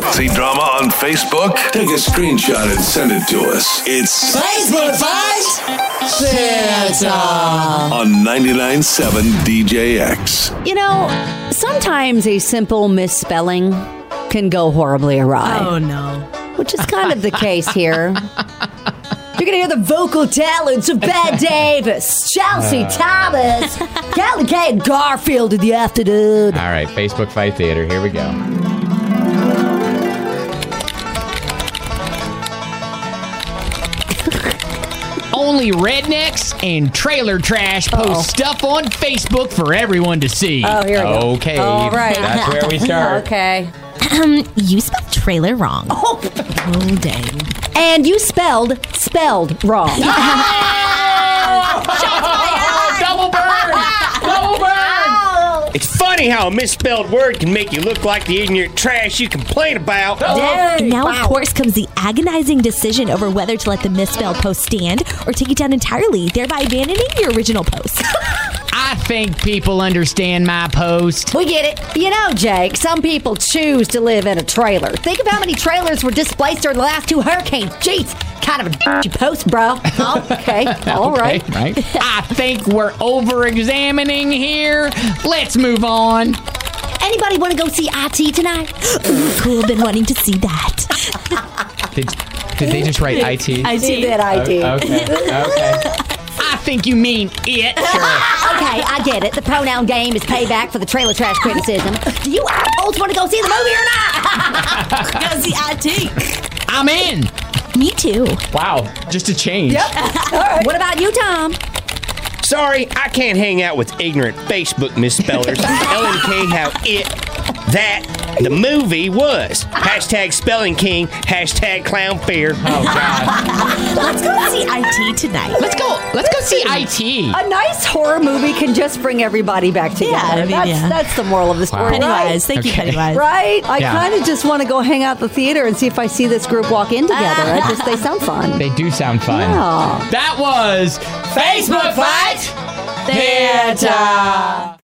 See drama on Facebook? Take a screenshot and send it to us. It's Facebook Fight Santa on 99.7 DJX. You know, sometimes a simple misspelling can go horribly awry. Oh, no. Which is kind of the case here. You're going to hear the vocal talents of Bette Davis, Chelsea Thomas, Kelly Kay, and Garfield in the afternoon. All right, Facebook Fight Theater. Here we go. Only rednecks and trailer trash post stuff on Facebook for everyone to see. Oh, here we go. Okay. All right. That's where we start. Okay. You spelled trailer wrong. Oh, dang. And you spelled wrong. Double burn! Double burn! It's funny how a misspelled word can make you look like the ignorant trash you complain about. And now, of course, comes the agonizing decision over whether to let the misspelled post stand or take it down entirely, thereby abandoning your original post. I think people understand my post. We get it. You know, Jake, some people choose to live in a trailer. Think of how many trailers were displaced during the last 2 hurricanes. Jeez, kind of a post, bro. Okay, all right. Right? I think we're over-examining here. Let's move on. Anybody want to go see IT tonight? Cool, been wanting to see that. Did they just write IT? I She did IT. Okay. I think you mean it. Okay, I get it. The pronoun game is payback for the trailer trash criticism. Do you assholes want to go see the movie or not? Go see IT. I'm in. Me too. Wow. Just a change. Yep. All right. What about you, Tom? Sorry, I can't hang out with ignorant Facebook misspellers. LNK how it, that, the movie was. Hashtag Spelling King, hashtag Clown Fear. Oh, God. Let's go see IT tonight. Let's go see IT. A nice horror movie can just bring everybody back together. Yeah, I mean, That's the moral of the story, Pennywise. Thank you, Pennywise. right? I Yeah. kind of just want to go hang out at the theater and see if I see this group walk in together. They sound fun. They do sound fun. Yeah. That was Facebook Fight Theater.